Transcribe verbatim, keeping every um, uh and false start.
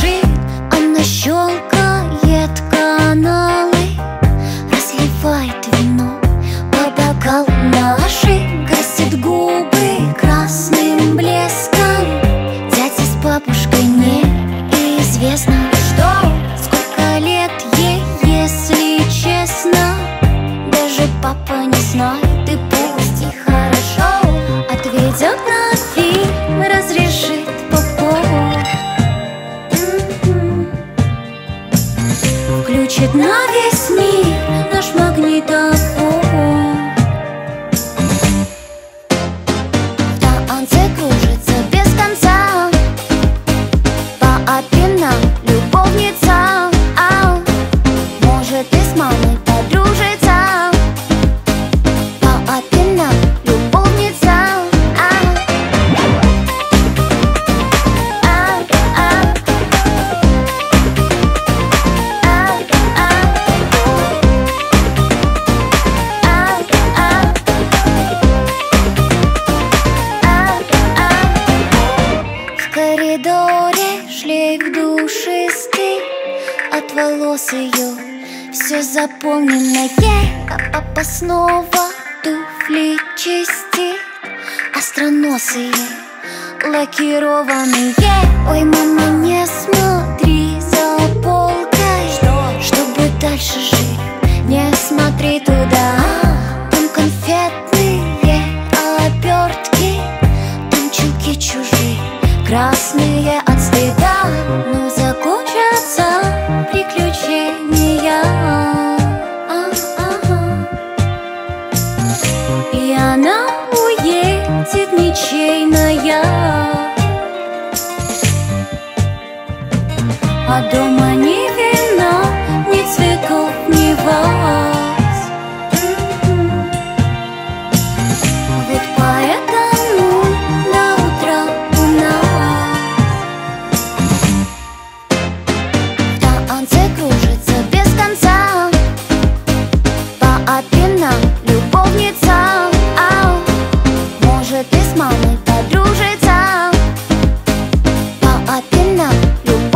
спешит, она щелкает каналы, разливает вино по бокалам нашим, красит губы красным блеском. Дядя с бабушкой неизвестно что, сколько лет ей, если честно. Даже папа не знает, и пусть и хорошо. Отведет на фильм, разрешит попов, включит на весь мир наш магнитофон. В танце кружится без конца по опинам любовница. А может и с мамой подружится. По опинам любовница. В коридоре шлейф душистый от волос ее, все заполненное. А папа снова туфли чистит, остроносые, лакированные. Ой, мама, не смотри за полкой, чтобы дальше жить, не смотри туда. Там конфетные обертки, там чулки чужие, красные от стыда. Но закончатся приключения, а-а-а. И она уедет ничейная, а дома ни вина, ни цветов, ни ваз. Вот поэтому до утра у нас в танце кружится без конца по опинам любовница. А может и с мамой подружится. По опинам любовница.